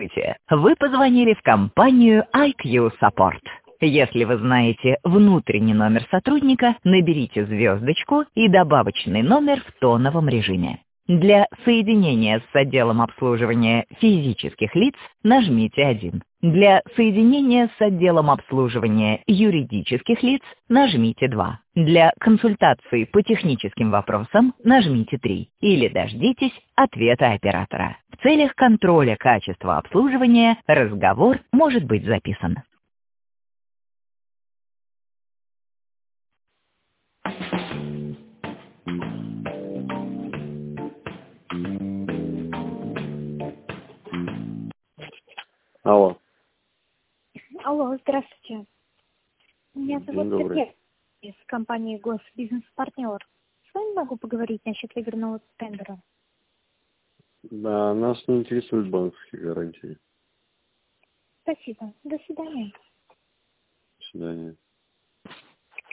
Вы позвонили в компанию IQ Support. Если вы знаете внутренний номер сотрудника, наберите звездочку и добавочный номер в тоновом режиме. Для соединения с отделом обслуживания физических лиц нажмите 1. Для соединения с отделом обслуживания юридических лиц нажмите 2. Для консультации по техническим вопросам нажмите 3. Или дождитесь ответа оператора. В целях контроля качества обслуживания разговор может быть записан. Алло. Алло, здравствуйте. Меня зовут Добрый. Сергей из компании Госбизнес-партнер. С вами могу поговорить насчет выигранного тендера? Да, нас не интересуют банковские гарантии. Спасибо. До свидания. До свидания.